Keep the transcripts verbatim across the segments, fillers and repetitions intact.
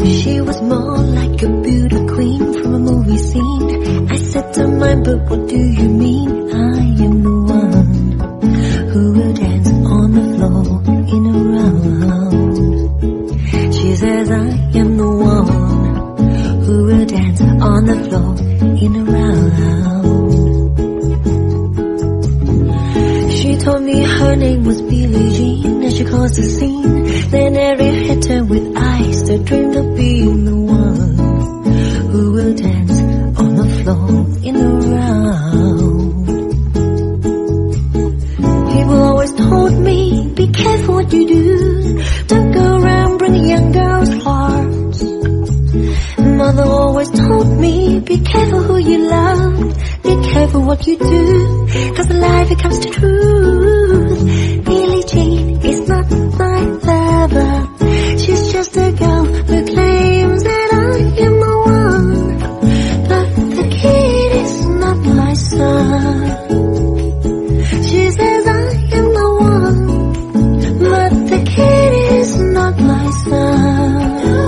She was more like a beauty queen from a movie scene. I said to mine, but what do you mean? I am the one who will dance on the floor in a round. She says I am the one who will dance on the floor in a round. She told me her name was Billie Jean as she caused the scene. Then Harry hit her with ice that dreamed of being the one who will dance on the floor in a round. People always told me, be careful what you do. Don't go around bringing young girls' hearts. Mother always told me, be careful who you love. Be careful what you do, cause life it comes to truth. Billie Jean is not my lover. She's just a girl who claims that I am the one. But the kid is not my son. She says I am the one, but the kid is not my son.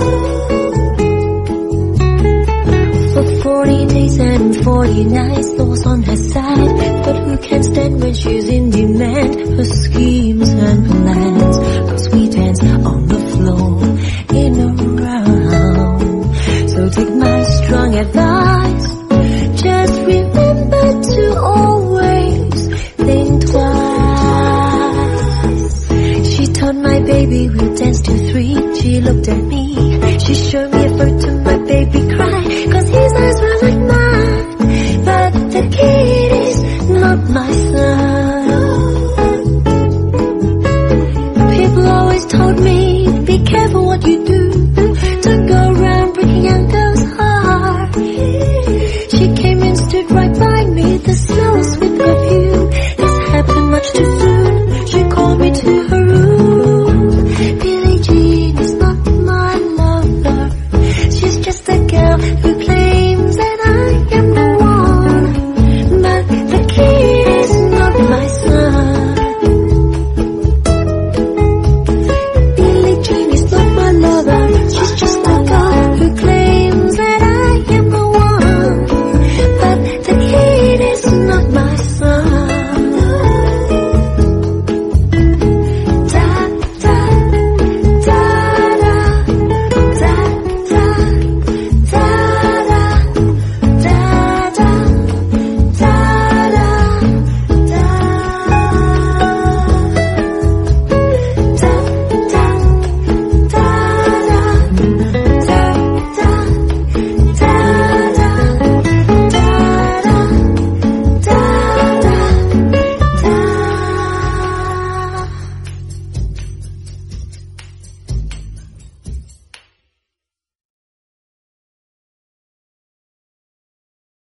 For forty days and forty nights, those on her side. But who can stand when she's in demand? Her schemes and plans, cause we dance on the floor in a round. So take my strong advice, just remember to always think twice. She told my baby we'll dance to three. She looked at me, she showed me a photo, my baby